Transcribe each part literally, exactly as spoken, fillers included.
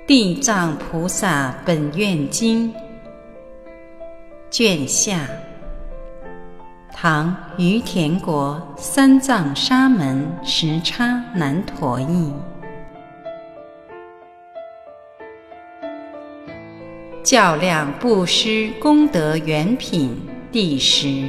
地藏菩萨本愿经卷下，唐于田国三藏沙门时叉难陀译。较量布施功德原品第十。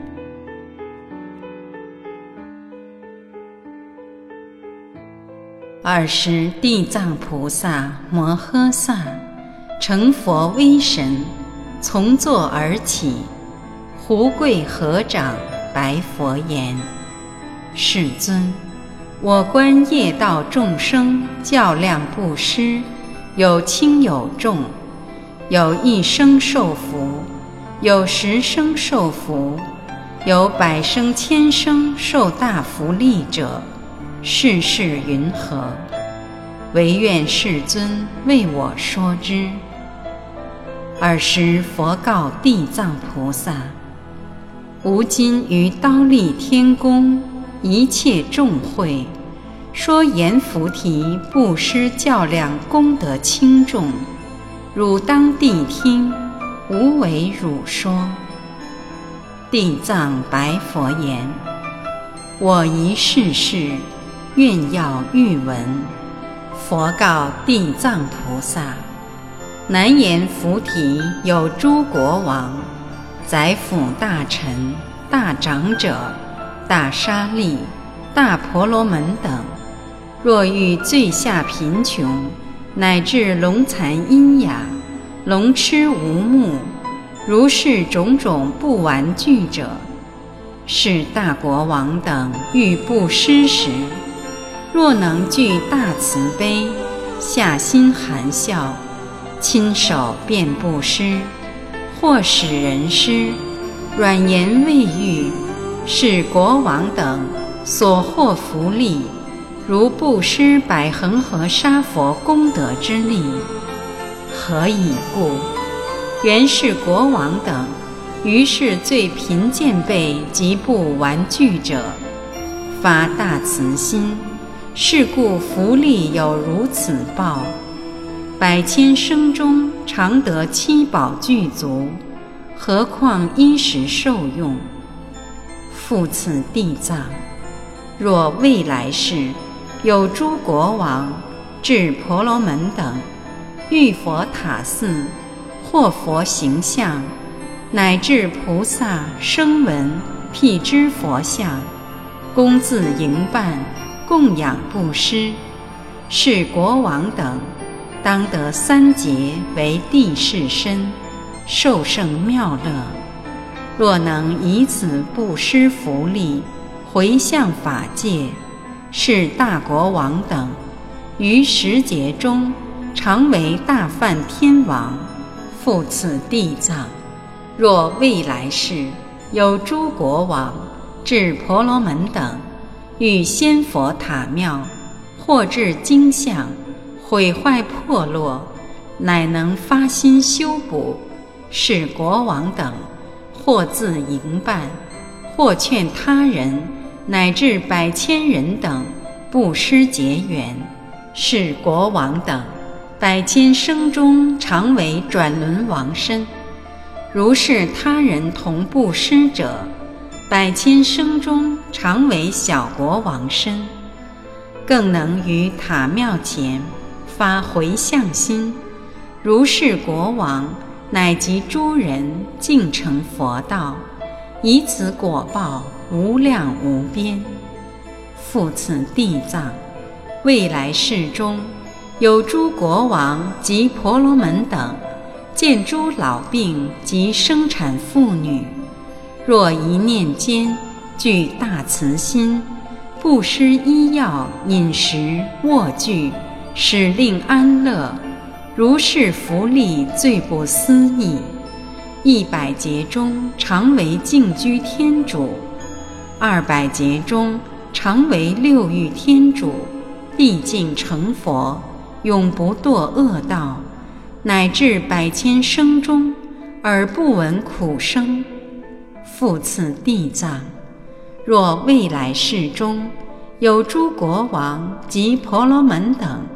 尔时地藏菩萨摩诃萨成佛威神，从座而起，胡跪合掌，白佛言：世尊，我观业道众生较量布施，有轻有重，有一生受福，有十生受福，有百生千生受大福利者，世事云何？唯愿世尊为我说之。尔时佛告地藏菩萨：吾今于忉利天宫一切众会，说言菩提布施较量功德轻重，汝当谛听，无为汝说。地藏白佛言：我一世世愿要欲闻。佛告地藏菩萨：南言菩提有诸国王、宰辅大臣、大长者、大沙利、大婆罗门等，若欲最下贫穷，乃至聋残喑哑、聋痴无目，如是种种不完具者，是大国王等欲布施时，若能具大慈悲，下心含笑，亲手便布施，或使人施，软言慰喻，是国王等所获福利，如布施百恒河沙佛功德之力。何以故？原是国王等于是最贫贱辈及不完具者，发大慈心，是故福利有如此报，百千生中常得七宝具足，何况衣食受用？复次地藏，若未来世有诸国王、至婆罗门等，遇佛塔寺或佛形象，乃至菩萨声闻辟支佛像，恭自营办，供养布施，是国王等当得三劫为地势身，受胜妙乐。若能以此布施福利，回向法界，是大国王等于十劫中常为大梵天王。复次地藏，若未来世有诸国王、至婆罗门等，遇仙佛塔庙，或至经像，毁坏破落，乃能发心修补，是国王等或自营办，或劝他人，乃至百千人等布施结缘，是国王等百千生中常为转轮王身。如是他人同布施者，百千生中常为小国王身，更能于塔庙前发回向心，如是国王乃及诸人尽成佛道，以此果报无量无边。复次地藏，未来世中有诸国王及婆罗门等，见诸老病及生产妇女，若一念间具大慈心，布施医药、饮食、卧具，使令安乐，如是福利最不思议。一百劫中常为净居天主，二百劫中常为六欲天主，毕竟成佛，永不堕恶道，乃至百千生中而不闻苦声。复次地藏，若未来世中有诸国王及婆罗门等，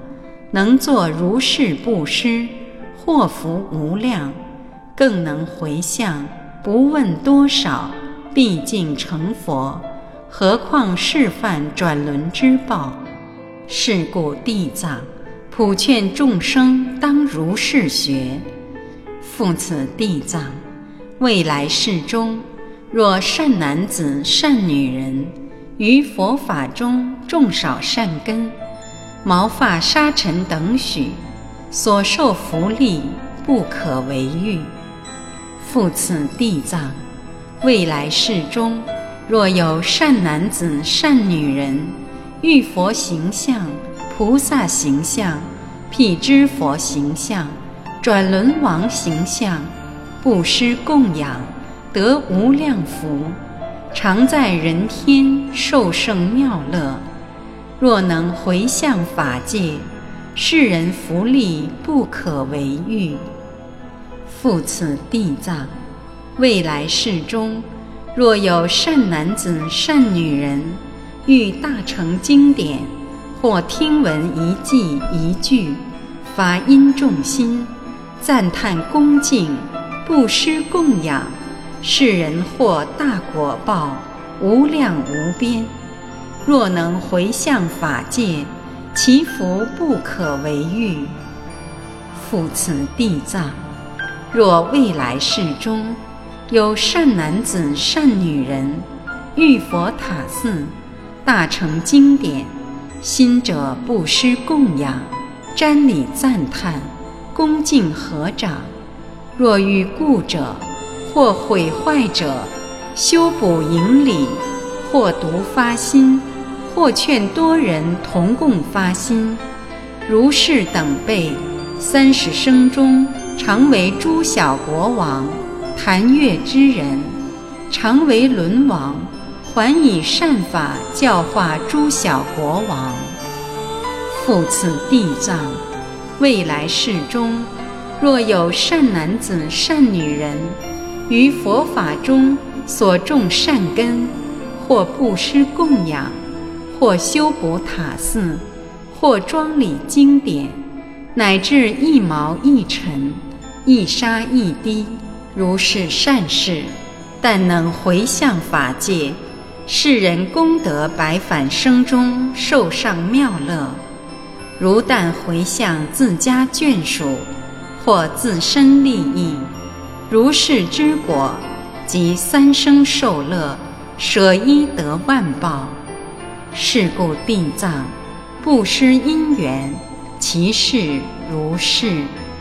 能作如是布施，祸福无量，更能回向，不问多少，毕竟成佛，何况示范转轮之报。是故地藏普劝众生当如是学。复此地藏，未来世中，若善男子善女人，于佛法中种少善根，毛发沙尘等许，所受福利不可为喻。复此地藏，未来世中，若有善男子善女人，遇佛形象、菩萨形象、辟支佛形象、转轮王形象，布施供养，得无量福，常在人天受胜妙乐。若能回向法界，世人福利不可为喻。复此地藏，未来世中，若有善男子善女人，遇大乘经典，或听闻一偈一句，发音重心，赞叹恭敬，布施供养，世人获大果报，无量无边。若能回向法界，其福不可为喻。复此地藏，若未来世中，有善男子善女人，遇佛塔寺、大乘经典，心者布施供养，瞻礼赞叹，恭敬合掌。若遇故者，或毁坏者，修补营礼，或独发心，或劝多人同共发心，如是等辈，三十生中常为诸小国王、檀越之人，常为轮王，还以善法教化诸小国王。复此地藏，未来世中，若有善男子善女人，于佛法中所种善根，或布施供养，或修补塔寺，或庄礼经典，乃至一毛一尘、一沙一滴，如是善事，但能回向法界，世人功德百返生中受上妙乐。如但回向自家眷属，或自身利益，如是之果，即三生受乐，舍一得万报。是故地藏布施因缘，其事如是。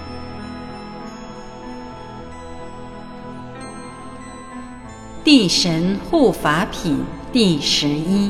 地神护法品第十一。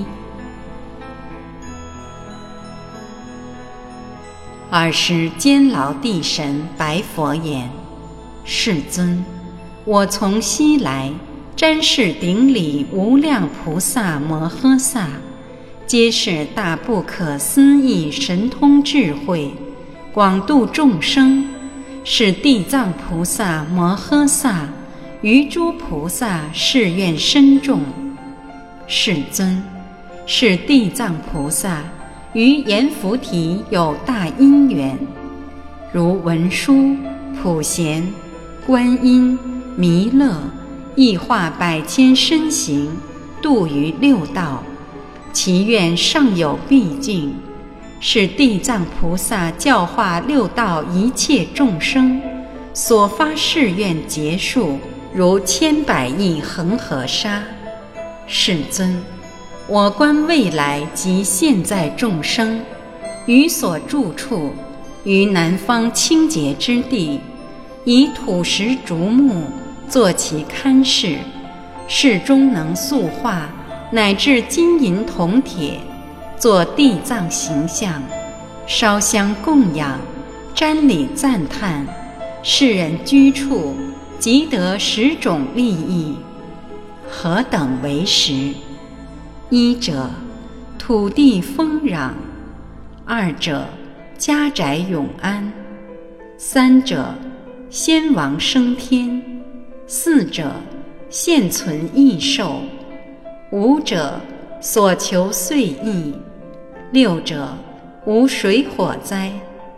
尔时监牢地神白佛言：世尊，我从西来，瞻视顶礼无量菩萨摩诃萨，皆是大不可思议神通智慧，广度众生，是地藏菩萨摩诃萨于诸菩萨誓愿深重。世尊，是地藏菩萨于阎浮提有大因缘，如文殊、普贤、观音、弥勒，亦化百千身形，度于六道，其愿尚有毕竟，是地藏菩萨教化六道一切众生，所发誓愿结束，如千百亿恒河沙。世尊，我观未来及现在众生，于所住处，于南方清洁之地，以土石竹木作其龛室，室中能塑化，乃至金银铜铁，作地藏形象，烧香供养，瞻礼赞叹，世人居处，即得十种利益。何等为实？一者，土地丰壤；二者，家宅永安；三者，先王升天；四者，现存益寿；五者，所求遂益；六者，无水火灾；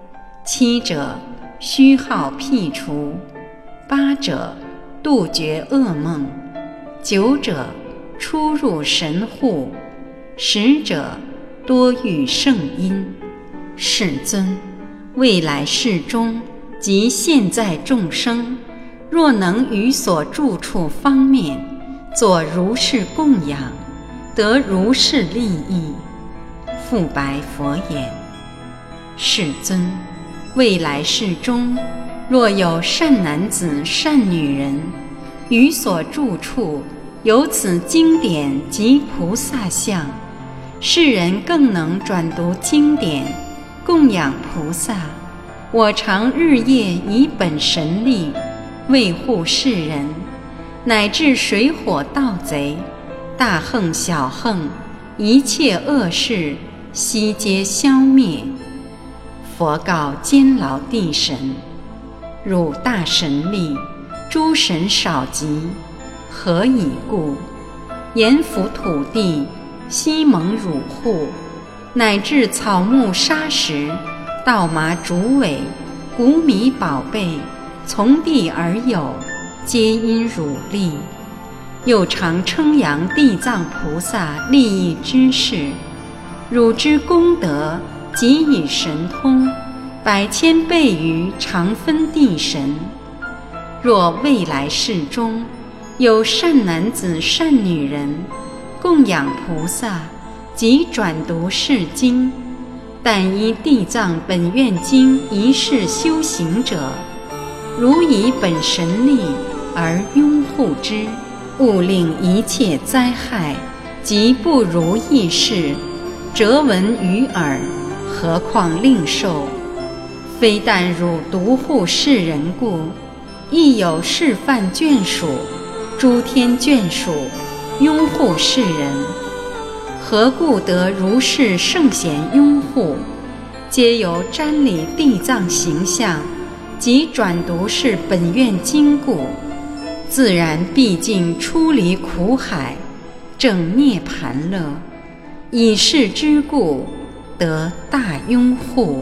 七者，虚耗辟除；八者，杜绝噩梦；九者，出入神户；十者，多遇圣因。世尊，未来世中及现在众生，若能于所住处方面作如是供养，得如是利益。复白佛言：世尊，未来世中，若有善男子善女人，于所住处有此经典及菩萨像，世人更能转读经典，供养菩萨。我常日夜以本神力卫护世人，乃至水火盗贼、大横小横，一切恶事悉皆消灭。佛告监牢地神：汝大神力，诸神少及，何以故？阎浮土地，悉蒙汝护，乃至草木沙石、稻麻竹苇、谷米宝贝，从地而有，皆因汝力。又常称扬地藏菩萨利益之事，汝之功德及以神通，百千倍于常分地神。若未来世中有善男子善女人，供养菩萨及转读是经，但依地藏本愿经一世修行者，如以本神力而拥护之，勿令一切灾害及不如意事折闻于耳，何况令受？非但汝独护世人故，亦有示范眷属、诸天眷属拥护世人。何故得如是圣贤拥护？皆由瞻礼地藏形象及转读是本愿经故，自然毕竟出离苦海，证涅盘乐。以是之故，得大拥护。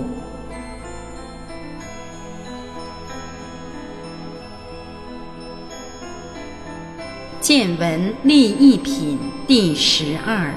见闻利益品第十二。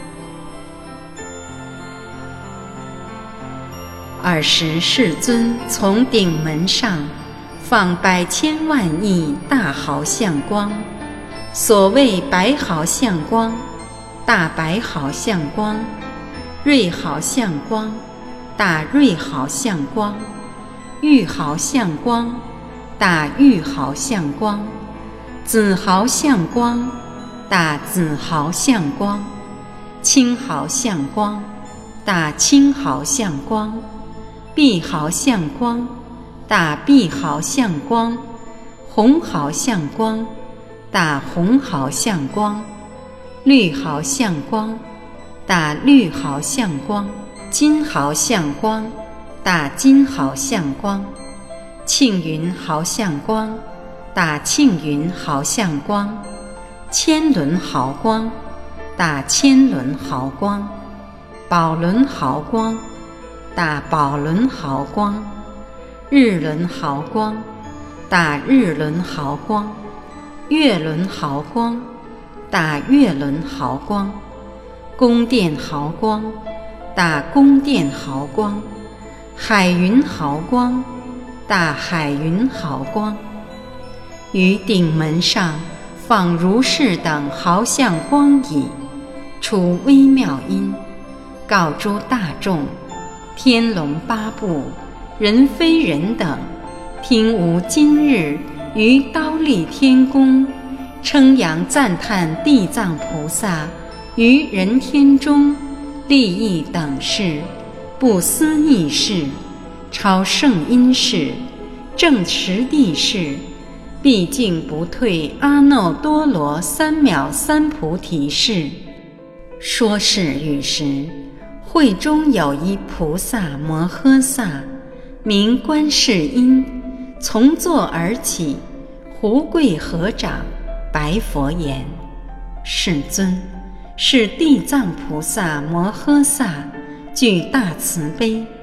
尔时世尊从顶门上放百千万亿大毫相光，所谓白毫相光、大白毫相光、瑞毫相光、大瑞毫相光、玉毫相光、大玉毫相光、紫毫相光、大紫毫相光、青毫相光、大青毫相光、碧毫相光、大碧毫相光、红毫相光、大红毫相光、绿毫相光、大绿毫相光、金毫相光、大金毫相光、庆云毫相光、大庆云毫相光、千轮毫光、大千轮毫光、宝轮毫光、大宝轮毫光、日轮毫光、大日轮毫光、月轮毫光、大月轮毫光、宫殿毫光、大宫殿毫光、海云毫光、大海云毫光。于顶门上放如是等毫相光已，出微妙音，告诸大众：天龙八部、人非人等，听吾今日于忉利天宫称扬赞叹地藏菩萨于人天中利益等事，不思议事，超圣因事，正实地事，毕竟不退阿耨多罗三藐三菩提事。说是语时，会中有一菩萨摩诃萨，名观世音，从座而起，胡跪合掌，白佛言：世尊，是地藏菩萨摩诃萨具大慈悲，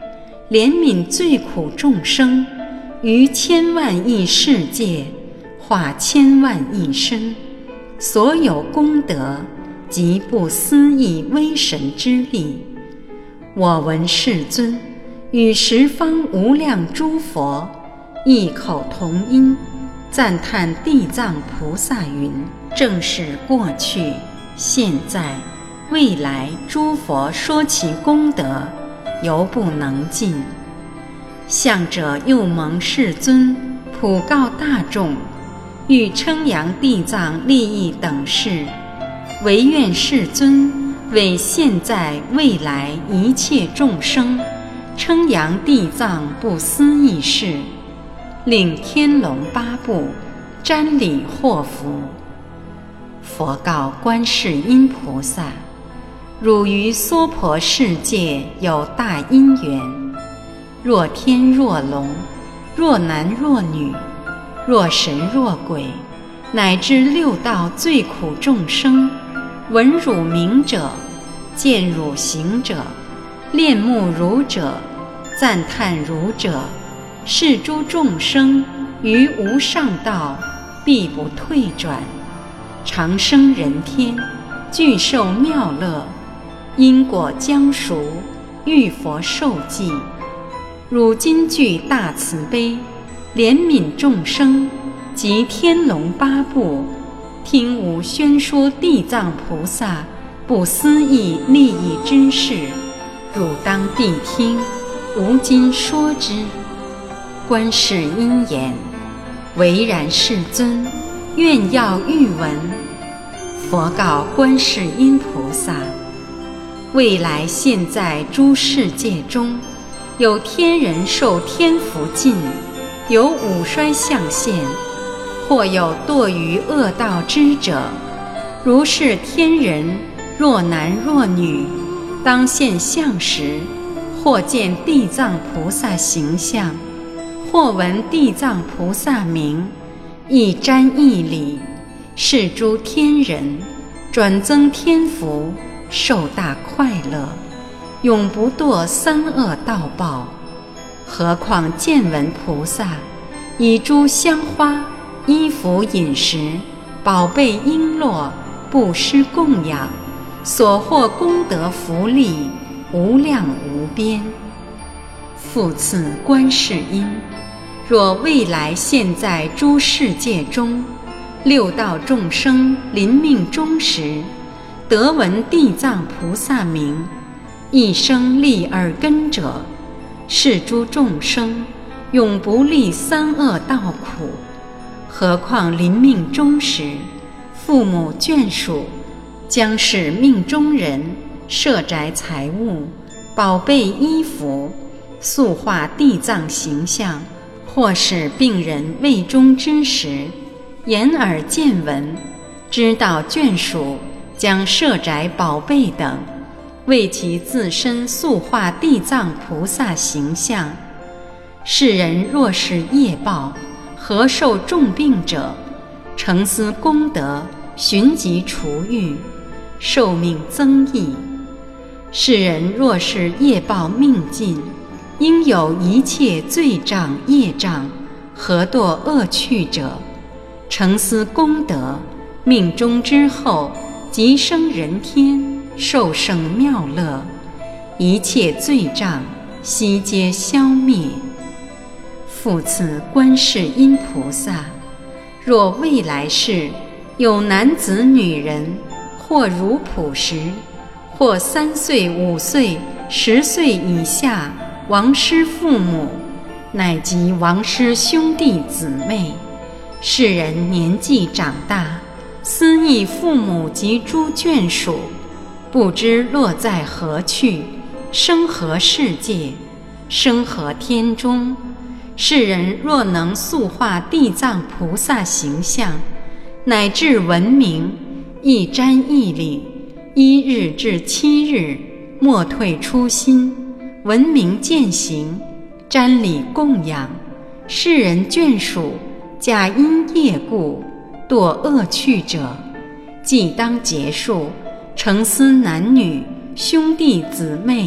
怜悯最苦众生，于千万亿世界化千万亿身，所有功德及不思议威神之力。我闻世尊与十方无量诸佛异口同音赞叹地藏菩萨云：正是过去、现在、未来诸佛说其功德，犹不能尽。向者又蒙世尊普告大众，欲称扬地藏利益等事，唯愿世尊为现在未来一切众生称扬地藏不思议事，令天龙八部瞻礼获福。佛告观世音菩萨：汝于娑婆世界有大因缘，若天若龙，若男若女，若神若鬼，乃至六道最苦众生，闻汝名者，见汝行者，恋慕汝者，赞叹汝者，是诸众生于无上道必不退转，长生人天，具受妙乐，因果将熟，遇佛受记。汝今具大慈悲，怜悯众生及天龙八部，听吾宣说地藏菩萨不思议利益之事，汝当谛听，吾今说之。观世音言：唯然世尊，愿要欲闻。佛告观世音菩萨：未来现在诸世界中，有天人受天福尽，有五衰相现，或有堕于恶道之者。如是天人，若男若女，当现相时，或见地藏菩萨形象，或闻地藏菩萨名，一瞻一礼，是诸天人转增天福，受大快乐，永不堕三恶道报。何况见闻菩萨以诸香花、衣服、饮食、宝贝璎珞布施供养，所获功德福利无量无边。复次观世音，若未来现在诸世界中，六道众生临命终时，得闻地藏菩萨名，一生立耳根者，是诸众生永不历三恶道苦。何况临命终时，父母眷属将使命中人设宅财物、宝贝衣服，塑化地藏形象，或使病人未终之时，眼耳见闻，知道眷属将设宅宝贝等，为其自身塑化地藏菩萨形象。世人若是业报，何受重病者，诚思功德，寻疾除愈，寿命增益。世人若是业报命尽，应有一切罪障业障，何堕恶趣者，诚思功德，命终之后即生人天，受胜妙乐，一切罪障悉皆消灭。复次观世音菩萨，若未来世有男子女人，或如朴实，或三岁、五岁、十岁以下亡失父母，乃及亡失兄弟姊妹，世人年纪长大，思忆父母及诸眷属，不知落在何去，生何世界，生何天中。世人若能塑化地藏菩萨形象，乃至闻名，一瞻一礼，一日至七日，莫退初心，闻名践行，瞻礼供养，世人眷属假因业故堕恶趣者，即当结束，诚思男女兄弟姊妹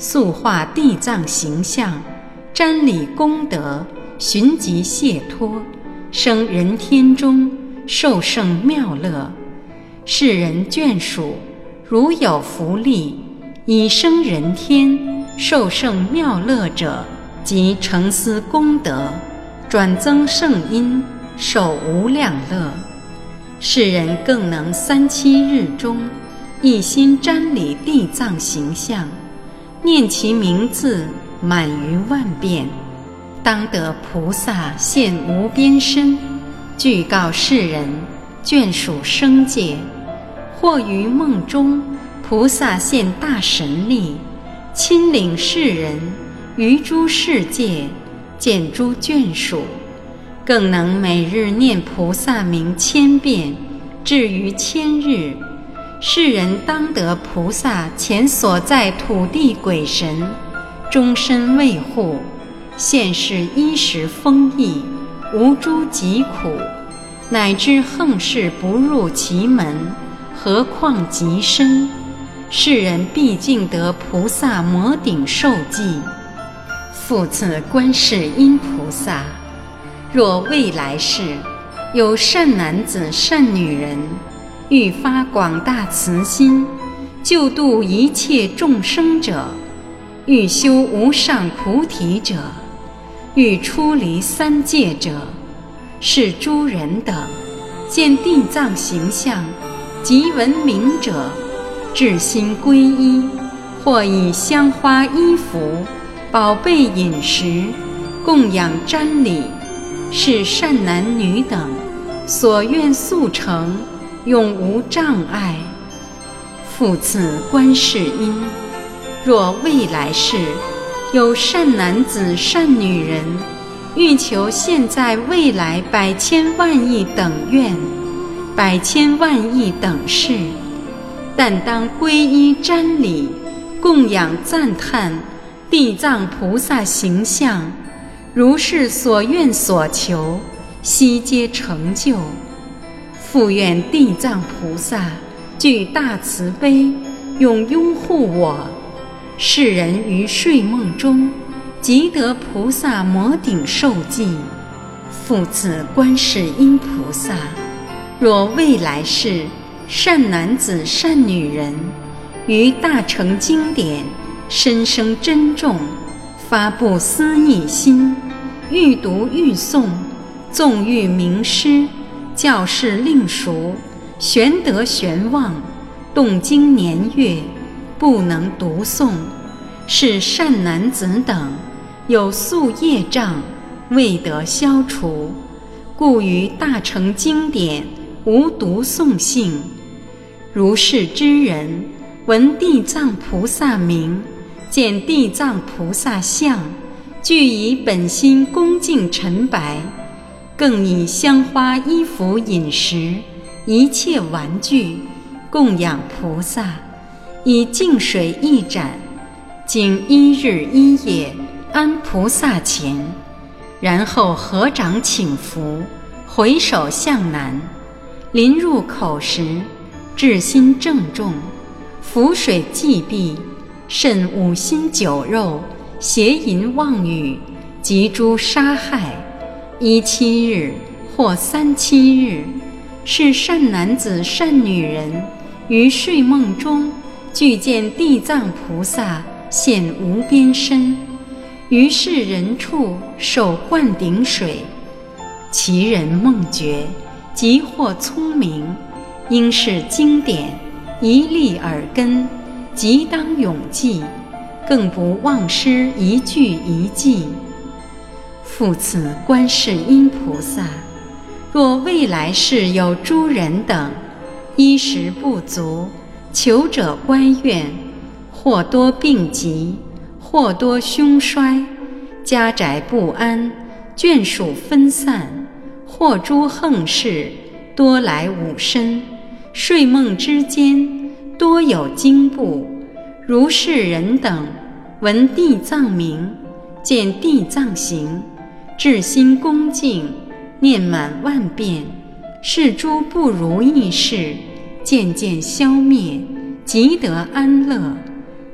塑化地藏形象，瞻礼功德，寻疾解脱，生人天中，受胜妙乐。世人眷属，如有福利，以生人天，受胜妙乐者，即成思功德，转增圣因，受无量乐。世人更能三七日中，一心瞻礼地藏形象，念其名字满于万遍，当得菩萨现无边身，具告世人，眷属生界。或于梦中，菩萨现大神力，亲领世人于诸世界，见诸眷属，更能每日念菩萨名千遍，至于千日，世人当得菩萨前所在土地鬼神终身卫护，现世衣食丰溢，无诸疾苦，乃至横事不入其门，何况极深。世人毕竟得菩萨摩顶受记。复次观世音菩萨，若未来世有善男子善女人，欲发广大慈心，救度一切众生者，欲修无上菩提者，欲出离三界者，是诸人等见地藏形象及闻名者，至心皈依，或以香花衣服、宝贝饮食供养瞻礼，是善男女等所愿速成，永无障碍。复次观世音，若未来世有善男子善女人，欲求现在未来百千万亿等愿，百千万亿等事，但当皈依瞻礼，供养赞叹地藏菩萨形象，如是所愿所求，悉皆成就。复愿地藏菩萨具大慈悲，永拥护我，世人于睡梦中即得菩萨摩顶受记。复次观世音菩萨，若未来世善男子善女人，于大乘经典深生珍重，发布思义心，欲读欲诵，纵欲名师，教示令熟，玄德玄望，动经年月，不能读诵，是善男子等有宿业障，未得消除，故于大乘经典无读诵性。如是之人，闻地藏菩萨名，见地藏菩萨像，具以本心恭敬陈白，更以香花衣服饮食一切玩具供养菩萨，以净水一盏，经一日一夜安菩萨前，然后合掌请福，回首向南，临入口时，至心郑重，浮水祭毕，甚五辛酒肉，邪淫妄语，及诸杀害，一七日或三七日，是善男子善女人于睡梦中具见地藏菩萨现无边身，于是人处手灌顶水，其人梦觉，即或聪明，应是经典一粒耳根，即当永记，更不忘失一句一记。复次观世音菩萨，若未来世有诸人等衣食不足，求者乖怨，或多病疾，或多凶衰，家宅不安，眷属分散，或诸横事，多来五身，睡梦之间多有惊怖。如是人等闻地藏名，见地藏形，至心恭敬，念满万遍，是诸不如意事渐渐消灭，即得安乐，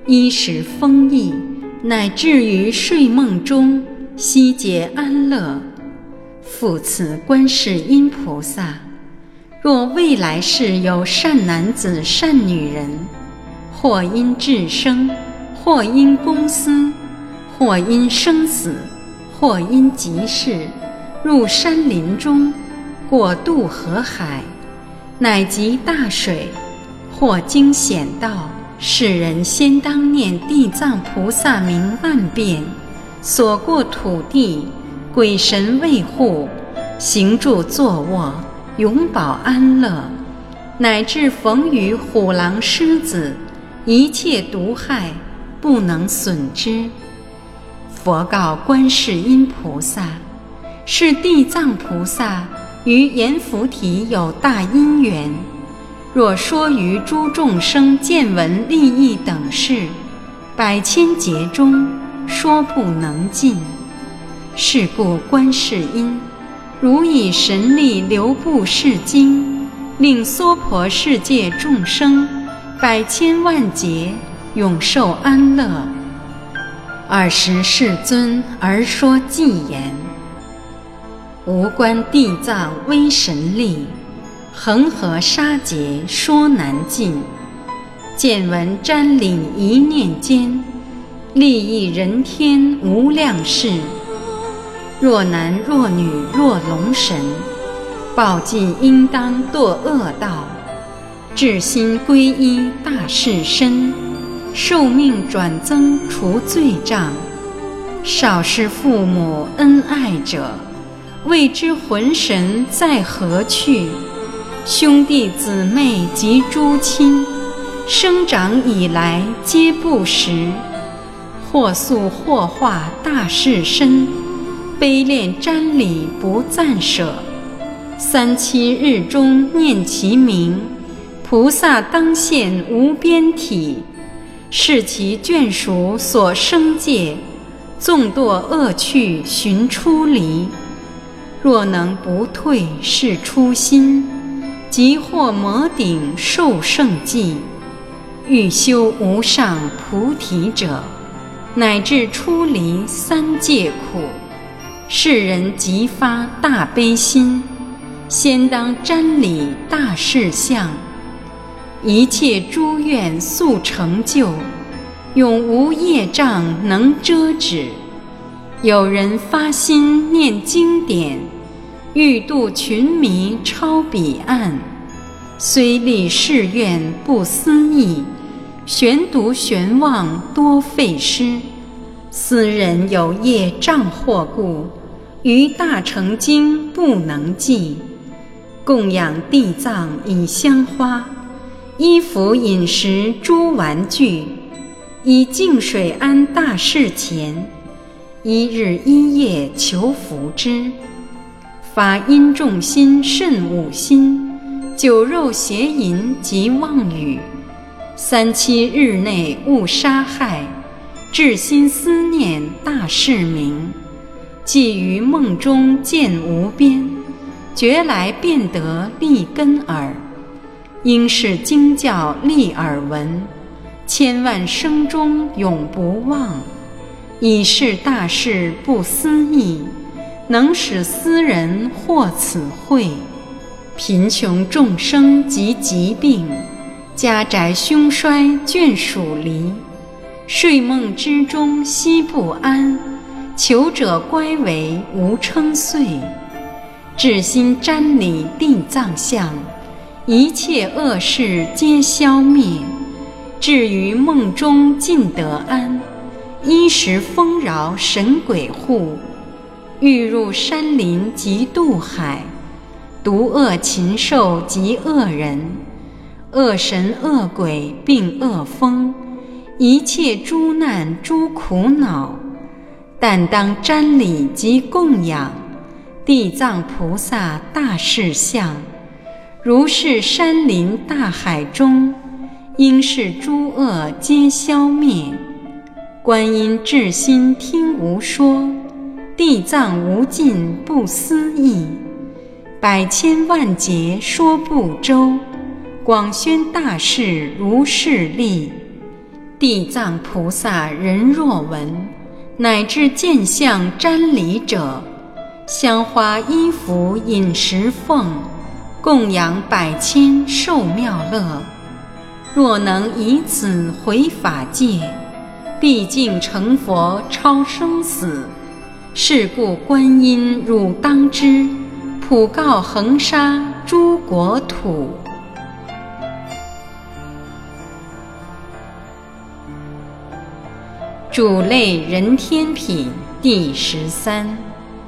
衣食丰溢，乃至于睡梦中悉皆安乐。复此观世音菩萨，若未来世有善男子善女人，或因智生，或因公私，或因生死，或因急事，入山林中，过渡河海，乃及大水，或经险道，世人先当念地藏菩萨名万遍，所过土地鬼神卫护，行住坐卧永保安乐，乃至逢于虎狼狮子，一切毒害不能损之。佛告观世音菩萨，是地藏菩萨与阎浮提有大因缘，若说于诸众生见闻利益等事，百千劫中说不能尽。是故观世音如以神力流布世经，令娑婆世界众生百千万劫永受安乐。尔时世尊而说偈言：无观地藏威神力，恒河沙劫说难尽。见闻瞻礼一念间，利益人天无量事。若男若女若龙神，报尽应当堕恶道。至心皈依大士身，寿命转增除罪障。少失父母恩爱者，未知魂神在何去。兄弟姊妹及诸亲，生长以来皆不识。或塑或化大士身，悲恋瞻礼不暂舍。三七日中念其名，菩萨当现无边体。是其眷属所生界，纵堕恶趣寻出离。若能不退是初心，即获摩顶受胜记。欲修无上菩提者，乃至出离三界苦。世人即发大悲心，先当瞻礼大士相。一切诸愿速成就，永无业障能遮止。有人发心念经典，欲度群迷超彼岸。虽立誓愿不思议，悬读悬望多费失。斯人有业障祸故，于大乘经不能记。供养地藏以香花，衣服饮食诸玩具，以净水安大士前，一日一夜求福之。发殷重心甚五心，酒肉邪淫及妄语。三七日内勿杀害，至心思念大士名。既于梦中见无边，觉来便得利根耳。应是经教立耳闻，千万生中永不忘。以是大事不思议，能使斯人获此惠。贫穷众生及疾病，家宅凶衰眷属离。睡梦之中悉不安，求者乖违无称岁。至心瞻礼地藏相，一切恶事皆消灭。至于梦中尽得安，衣食丰饶神鬼护。欲入山林及渡海，毒恶禽兽及恶人，恶神恶鬼并恶风，一切诸难诸苦恼。但当瞻礼及供养地藏菩萨大士相。如是山林大海中，应是诸恶皆消灭。观音至心听无说，地藏无尽不思议。百千万劫说不周，广宣大士如是力。 地藏菩萨人若闻，乃至见相瞻礼者，香花衣服饮食奉，供养百千受妙乐。若能以此回法界，毕竟成佛超生死。是故观音汝当知，普告恒沙诸国土。主类人天品第十三。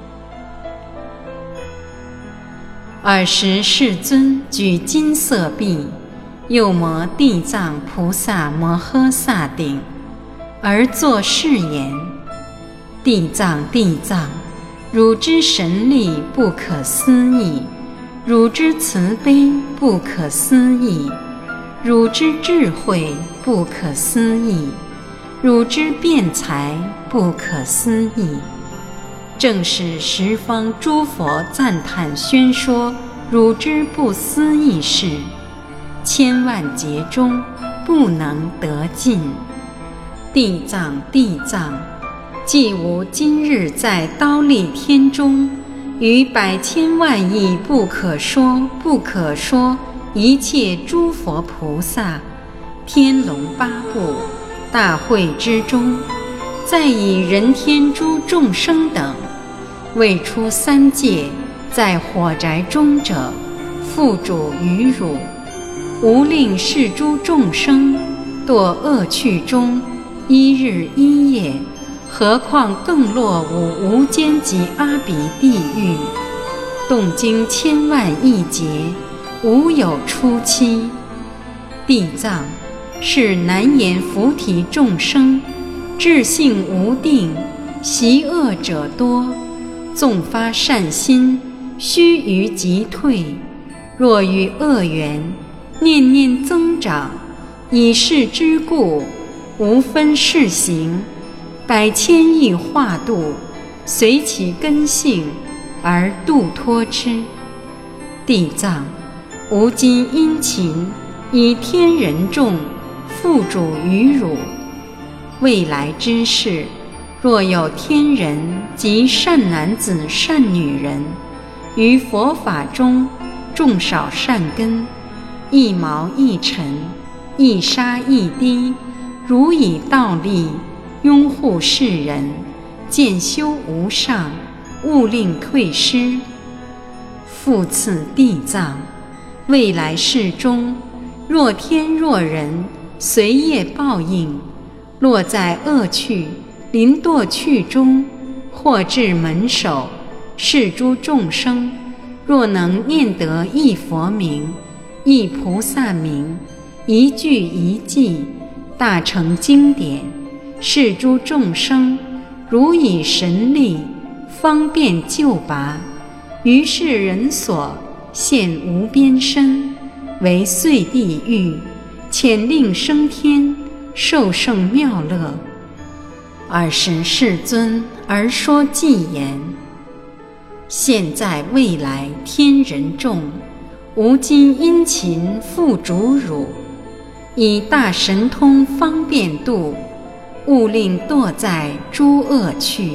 尔时世尊举金色臂，右摩地藏菩萨摩诃萨顶，而作是言：地藏地藏，汝之神力不可思议，汝之慈悲不可思议，汝之智慧不可思议，汝之辩才不可思议。正是十方诸佛赞叹宣说汝之不思议事，千万劫中不能得尽。地藏地藏，既无今日在忉利天中，于百千万亿不可说不可说一切诸佛菩萨、天龙八部大会之中，再以人天诸众生等，未出三界在火宅中者，付嘱于汝，无令是诸众生堕恶趣中一日一夜，何况更落五无间及阿鼻地狱，动经千万亿劫，无有出期。地藏，是难言菩提众生，智性无定，习恶者多，纵发善心，须臾即退。若于恶缘，念念增长，以是之故，无分世行，百千亿化度，随其根性而度脱之。地藏，吾今殷勤以天人众付嘱于汝，未来之事，若有天人及善男子善女人，于佛法中种少善根，一毛一尘，一沙一滴，如以道力拥护世人，渐修无上，勿令退失。复次地藏，未来世中，若天若人随业报应，落在恶趣、临堕趣中，或至门首，是诸众生若能念得一佛名、一菩萨名、一句一偈，大成经典，是诸众生如以神力方便救拔，于是人所现无边身，为碎地狱，遣令升天，受胜妙乐。尔时世尊而说偈言：现在未来天人众，吾今殷勤付嘱汝，以大神通方便度，勿令堕在诸恶趣。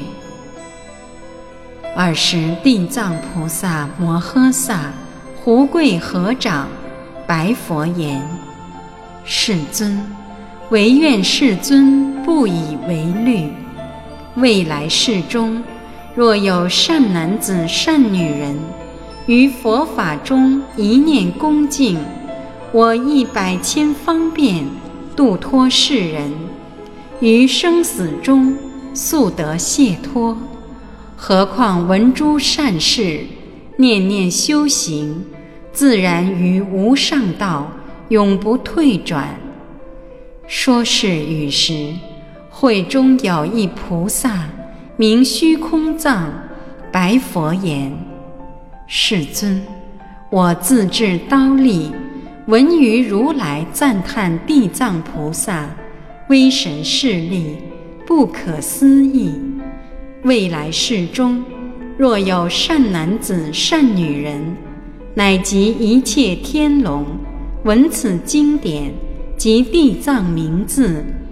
尔时地藏菩萨摩诃萨胡跪合掌，白佛言：世尊，唯愿世尊不以为虑。未来世中，若有善男子善女人，于佛法中一念恭敬，我一百千方便度脱世人，于生死中速得解脱。何况闻诸善事，念念修行，自然于无上道永不退转。说是语时，会中有一菩萨，名虚空藏，白佛言：世尊，我自至忉利，闻于如来赞叹地藏菩萨威神势力，不可思议。未来世中，若有善男子善女人，乃及一切天龙，闻此经典及地藏名字，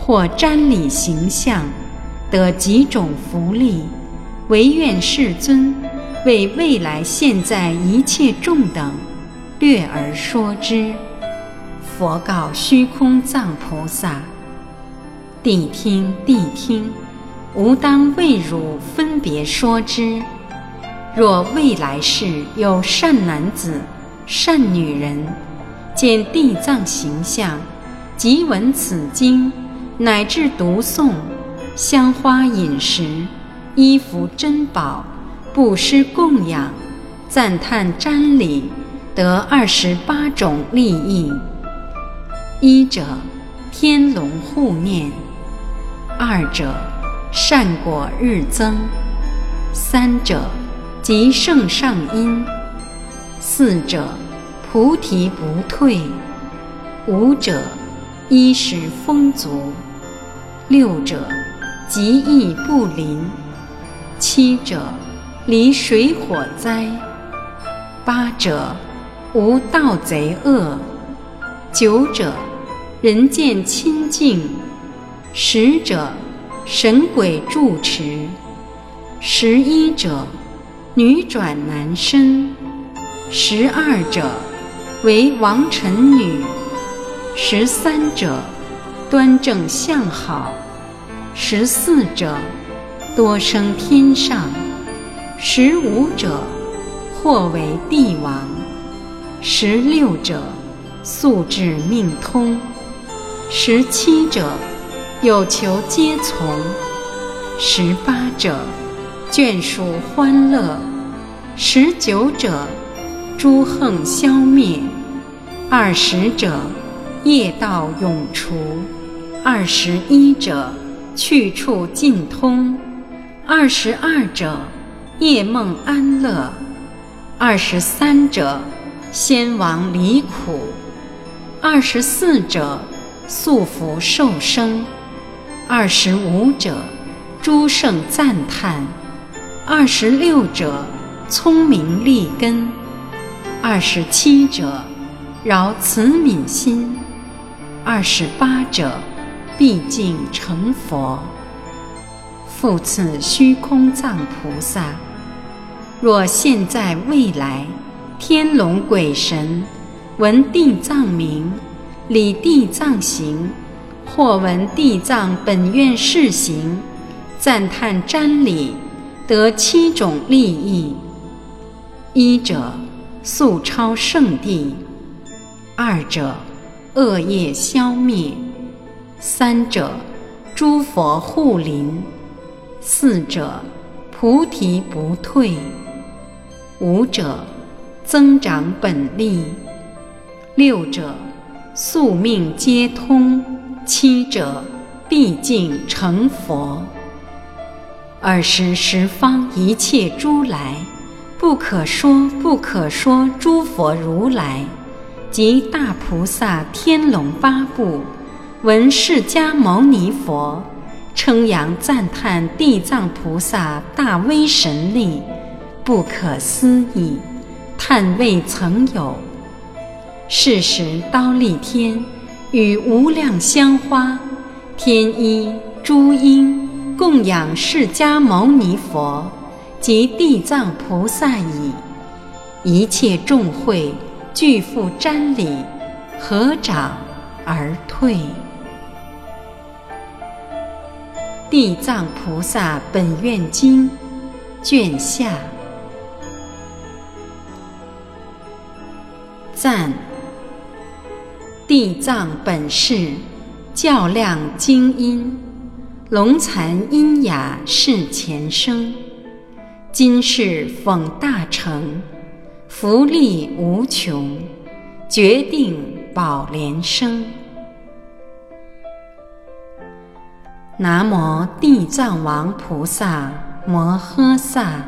或瞻礼形象，得几种福利，唯愿世尊为未来现在一切众等略而说之。佛告虚空藏菩萨：谛听，谛听，吾当为汝分别说之。若未来世有善男子、善女人，见地藏形象，即闻此经，乃至读诵，香花饮食、衣服珍宝、布施供养、赞叹瞻礼，得二十八种利益。一者，天龙护念；二者，善果日增；三者，极盛上因；四者，菩提不退；五者，衣食丰足；六者，疾疫不临；七者，离水火灾；八者，无盗贼恶；九者，人见清净；十者，神鬼住持；十一者，女转男身；十二者，为王臣女；十三者，端正相好；十四者，多生天上；十五者，或为帝王；十六者，素质命通；十七者，有求皆从；十八者，眷属欢乐；十九者，诸横消灭；二十者，业道永除；二十一者，去处尽通；二十二者，夜梦安乐；二十三者，先王离苦；二十四者，速福受生；二十五者，诸圣赞叹；二十六者，聪明利根；二十七者，饶慈悯心；二十八者，毕竟成佛。复次虚空藏菩萨，若现在未来天龙鬼神闻地藏名，礼地藏行，或闻地藏本愿示行，赞叹瞻礼，得七种利益。一者，速超圣地；二者，恶业消灭；三者，诸佛护临；四者，菩提不退；五者，增长本力；六者，宿命皆通；七者，毕竟成佛。尔时十方一切诸来，不可说不可说诸佛如来，及大菩萨天龙八部，闻释迦牟尼佛称扬赞叹地藏菩萨大威神力，不可思议，叹未曾有。是时忉利天与无量香花、天衣、诸鹰供养释迦牟尼佛及地藏菩萨已，一切众会俱复瞻礼，合掌而退。地藏菩萨本愿经卷下。赞：地藏本誓较量精音，龙残阴雅是前生，今世奉大成，福利无穷，决定宝莲生。南无地藏王菩萨摩诃萨。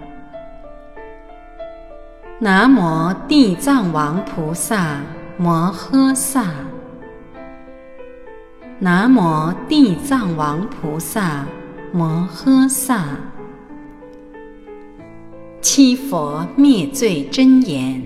南无地藏王菩萨摩诃萨。南无地藏王菩萨摩诃萨。七佛灭罪真言：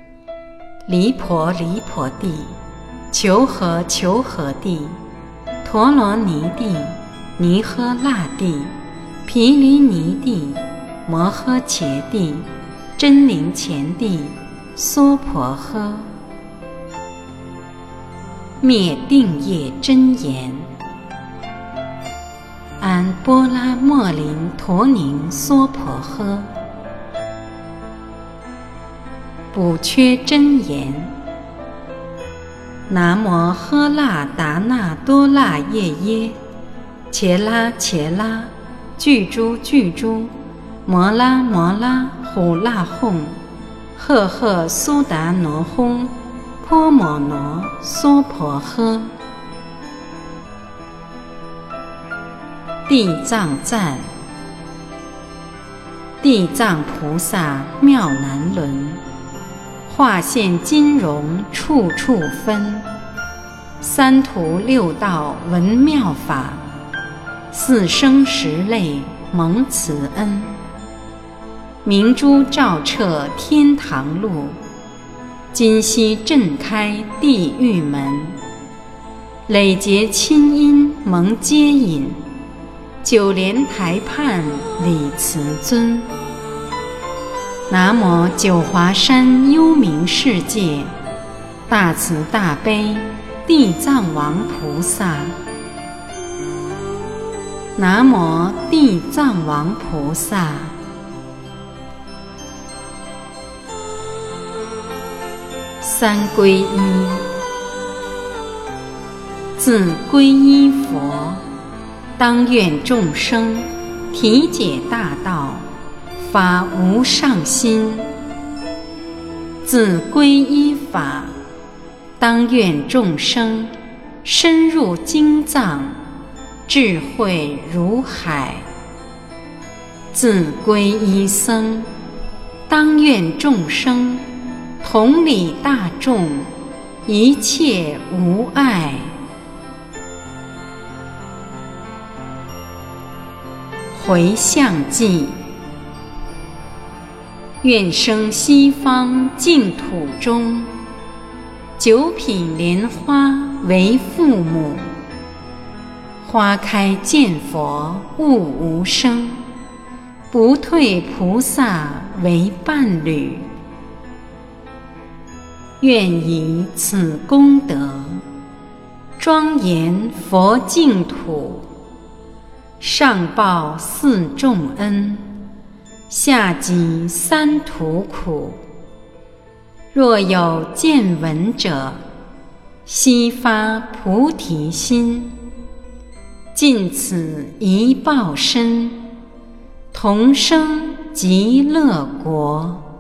离婆离婆地，求和求和地， 陀罗尼地、尼诃那地、毗梨尼地、摩诃伽地、真灵前地、娑婆诃。灭定业真言。安波拉莫林陀宁娑婆诃。补缺真言。南无喝那达那多那夜耶，伽拉伽拉，具珠具珠，摩拉摩拉，呼那吽，赫赫苏达罗吽，婆摩罗娑婆诃。地藏赞。地藏菩萨妙难伦，化现金容处处分，三途六道闻妙法，四生十类蒙慈恩。明珠照彻天堂路，今夕震开地狱门。累劫亲因蒙接引，九莲台畔礼慈尊。南无九华山幽冥世界大慈大悲地藏王菩萨。南无地藏王菩萨。三皈依。自皈依佛，当愿众生体解大道，发无上心。自皈依法，当愿众生深入经藏，智慧如海。自皈依僧，当愿众生同理大众，一切无碍。回向偈。愿生西方净土中，九品莲花为父母。花开见佛悟无生，不退菩萨为伴侣。愿以此功德，庄严佛净土，上报四重恩，下济三途苦。若有见闻者，悉发菩提心，尽此一报身，同生极乐国。